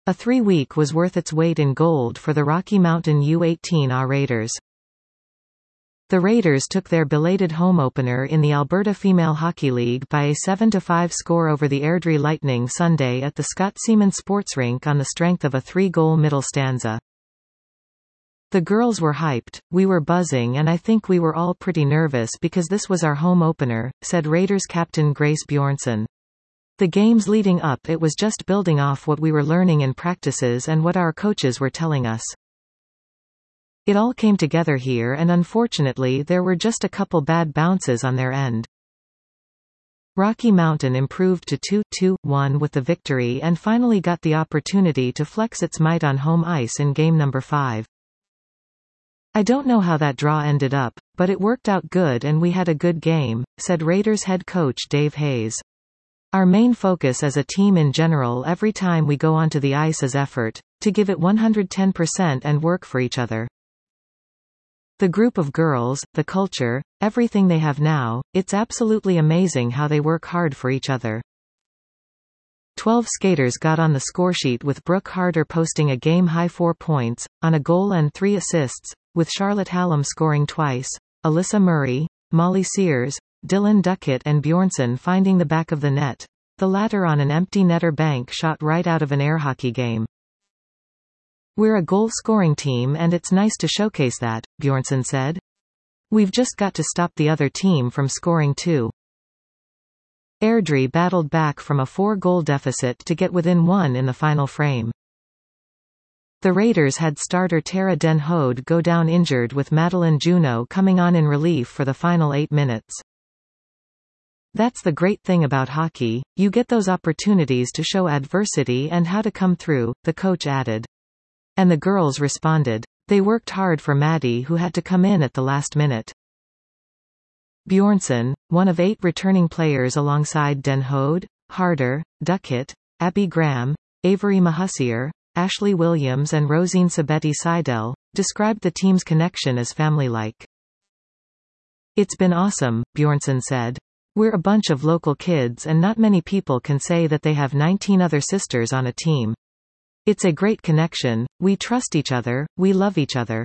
A 3-week was worth its weight in gold for the Rocky Mountain U18A Raiders. The Raiders took their belated home opener in the Alberta Female Hockey League by a 7-5 score over the Airdrie Lightning Sunday at the Scott Seaman Sports Rink on the strength of a 3-goal middle stanza. The girls were hyped, we were buzzing, and I think we were all pretty nervous because this was our home opener, said Raiders captain Grace Bjornsson. The games leading up, it was just building off what we were learning in practices and what our coaches were telling us. It all came together here, and unfortunately there were just a couple bad bounces on their end. Rocky Mountain improved to 2-1 with the victory and finally got the opportunity to flex its might on home ice in game number 5. I don't know how that draw ended up, but it worked out good and we had a good game, said Raiders head coach Dave Hayes. Our main focus as a team in general every time we go onto the ice is effort, to give it 110% and work for each other. The group of girls, the culture, everything they have now, it's absolutely amazing how they work hard for each other. 12 skaters got on the scoresheet with Brooke Harder posting a game-high 4 points, on a goal and 3 assists, with Charlotte Hallam scoring twice, Alyssa Murray, Molly Sears, Dylan Duckett and Bjornsson finding the back of the net, the latter on an empty netter bank shot right out of an air hockey game. We're a goal-scoring team and it's nice to showcase that, Bjornsson said. We've just got to stop the other team from scoring too. Airdrie battled back from a 4-goal deficit to get within 1 in the final frame. The Raiders had starter Tara Den Hode go down injured with Madeline Juneau coming on in relief for the final 8 minutes. That's the great thing about hockey, you get those opportunities to show adversity and how to come through, the coach added. And the girls responded. They worked hard for Maddie who had to come in at the last minute. Bjornsson, one of 8 returning players alongside Den Hode, Harder, Duckett, Abby Graham, Avery Mahusier, Ashley Williams and Rosine Sabetti Seidel, described the team's connection as family-like. It's been awesome, Bjornsson said. We're a bunch of local kids and not many people can say that they have 19 other sisters on a team. It's a great connection, we trust each other, we love each other.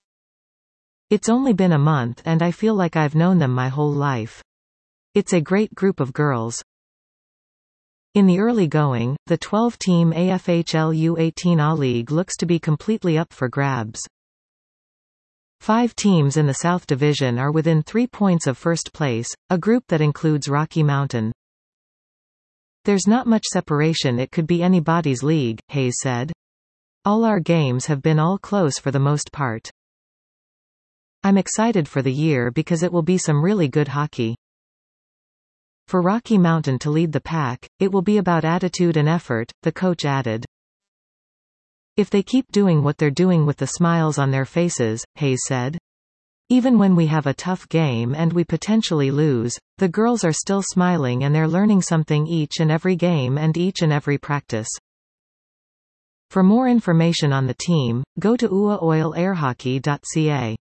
It's only been a month and I feel like I've known them my whole life. It's a great group of girls. In the early going, the 12-team AFHL U18A League looks to be completely up for grabs. 5 teams in the South Division are within 3 points of first place, a group that includes Rocky Mountain. There's not much separation, it could be anybody's league, Hayes said. All our games have been all close for the most part. I'm excited for the year because it will be some really good hockey. For Rocky Mountain to lead the pack, it will be about attitude and effort, the coach added. If they keep doing what they're doing with the smiles on their faces, Hayes said. Even when we have a tough game and we potentially lose, the girls are still smiling and they're learning something each and every game and each and every practice. For more information on the team, go to uaoilairhockey.ca.